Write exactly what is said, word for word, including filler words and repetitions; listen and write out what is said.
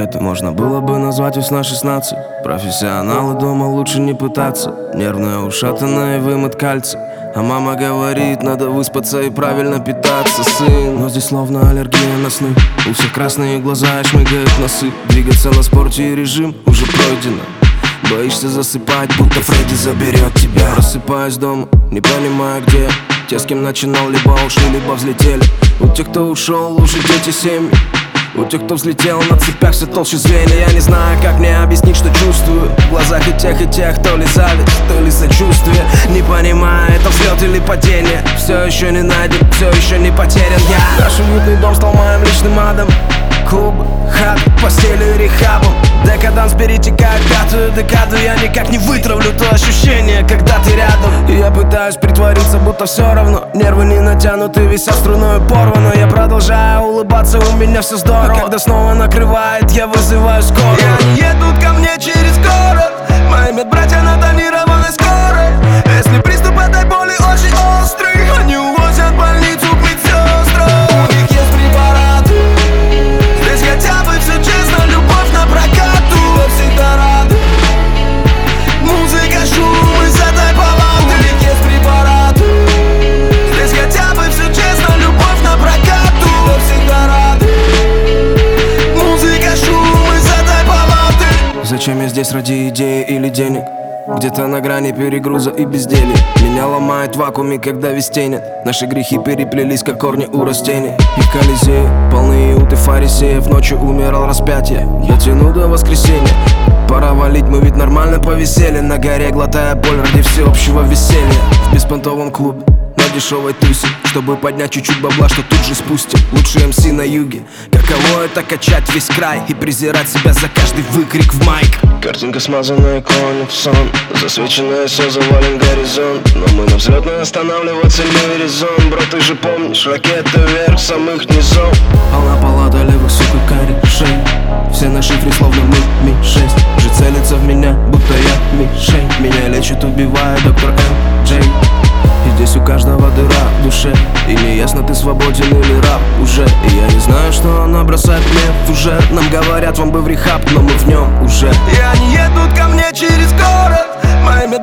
это можно было бы назвать весна шестнадцать. Профессионалы дома лучше не пытаться. Нервная, ушатанная, вымыт кальций. А мама говорит, надо выспаться и правильно питаться, сын. Но здесь словно аллергия на сны. У всех красные глаза и шмыгают носы. Двигаться на спорте и режим уже пройдено. Боишься засыпать, будто Фредди заберет тебя. Просыпаюсь дома, не понимаю где. Те, с кем начинал, либо ушли, либо взлетели. У тех, кто ушел, уже дети семьи. У тех, кто взлетел на цепях, все толще звенья. Я не знаю, как мне объяснить, что чувствую. В глазах и тех, и тех, то ли зависть, то ли сочувствие. Не понимаю, это взлет или падение. Все еще не найден, все еще не потерян я. Наш уютный дом стал моим личным адом. Клубы, хаты, постели, рехабом. Декаданс перетекает в пятую декаду. Я никак не вытравлю то ощущение, когда ты рядом. И я пытаюсь притвориться, будто все равно. Нервы не натянуты, висят струною порвано. Я продолжаю улыбаться, у меня все здорово. Когда снова накрывает, я вызываю скорую. И они едут ко мне через город. Мои медбратья на тонированной скорой. Если приступ этой боли очень острый, они увозят в больницу к медсестрам. У них есть препараты. Здесь хотя бы все честно, любовь на прокат. Туда всегда рады. Музыка, шум из этой палаты. У них есть препараты. Здесь хотя бы все честно, любовь на прокат. Туда всегда рады. Музыка, шум из этой палаты. Зачем я здесь, ради идеи или денег? Где-то на грани перегруза и безделья. Меня ломает в вакууме, когда вестей нет. Наши грехи переплелись, как корни у растений. И в Колизее полные уты фарисеев. Ночью умирал распятие, я тяну до воскресенья. Пора валить, мы ведь нормально повесели. На горе глотая боль ради всеобщего веселья. В беспонтовом клубе, на дешевой тусе, чтобы поднять чуть-чуть бабла, что тут же спустим. Лучшие эм си на юге. Каково это качать весь край и презирать себя за каждый выкрик в майк. Картинка смазанная, клонит в сон. Засвеченное все, завален горизонт. Но мы на взлетной останавливаться не резон. Бро, ты же помнишь, ракеты вверх самых низов. Полна палата левых, сука, корешей. Все на шифре, словно мы ми шесть. Же целится в меня, будто я мишень. Меня лечит, убивая доктор эм джей. И здесь у каждого дыра в душе. И не ясно, ты свободен или раб уже. И я не знаю, что она бросает мне уже. Нам говорят, вам бы в рехаб, но мы в нем уже. И они едут ко мне через город. Моими